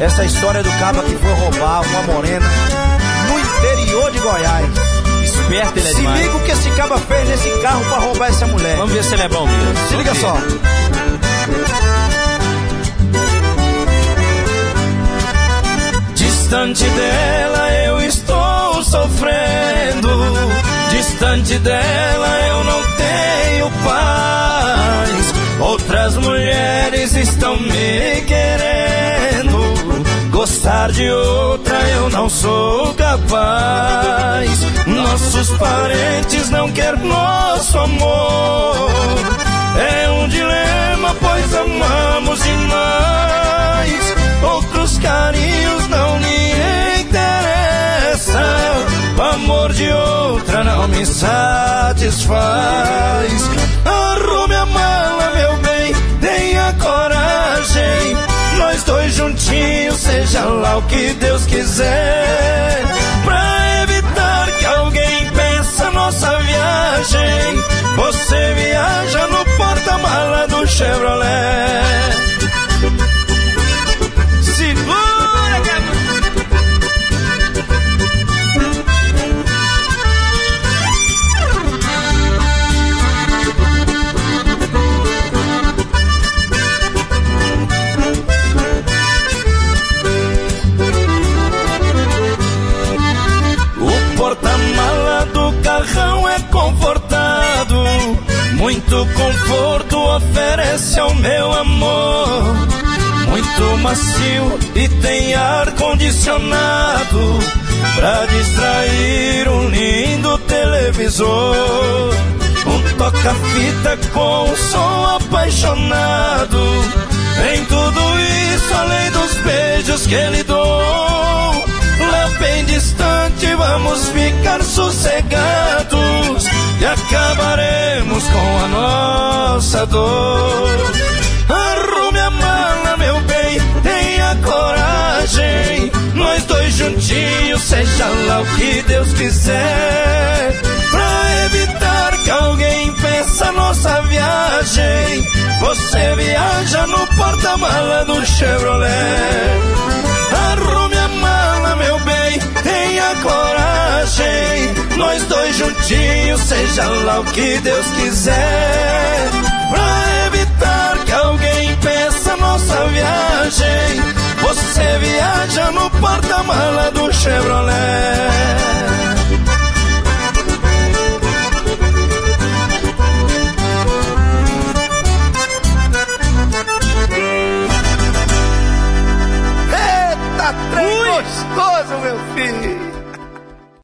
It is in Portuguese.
Essa história do cabo que foi roubar uma morena no interior de Goiás. Esperto ele é Se demais. liga o que esse cabo fez nesse carro pra roubar essa mulher. Vamos ver se ele é bom mesmo. Se liga só. Distante dela eu estou sofrendo, distante dela eu não tenho paz. Outras mulheres estão me querendo, gostar de outra eu não sou capaz. Nossos parentes não querem nosso amor, é um dilema pois amamos demais. Outros carinhos não me interessam, o amor de outra não me satisfaz. Arrume a mala, meu bem, tenha coragem, nós dois juntinhos, seja lá o que Deus quiser. Pra evitar que alguém peça nossa viagem, você viaja no porta-mala do Chevrolet. Segura, cara. O porta-mala do carrão é confortado, muito conforto oferece ao meu amor. Muito macio e tem ar-condicionado pra distrair um lindo televisor. Um toca-fita com um som apaixonado. Em tudo isso, além dos beijos que lhe dou, lá bem distante vamos ficar sossegados e acabaremos com a nossa dor. Arrume a mala, meu bem, tenha coragem, nós dois juntinhos, seja lá o que Deus quiser. Pra evitar que alguém peça nossa viagem, você viaja no porta-mala do Chevrolet. Arrume a mala, meu bem, tenha coragem, nós dois juntinhos, seja lá o que Deus quiser. Pra evitar que alguém peça nossa viagem, você viaja no porta-mala do Chevrolet. Eita, trem gostoso, meu filho.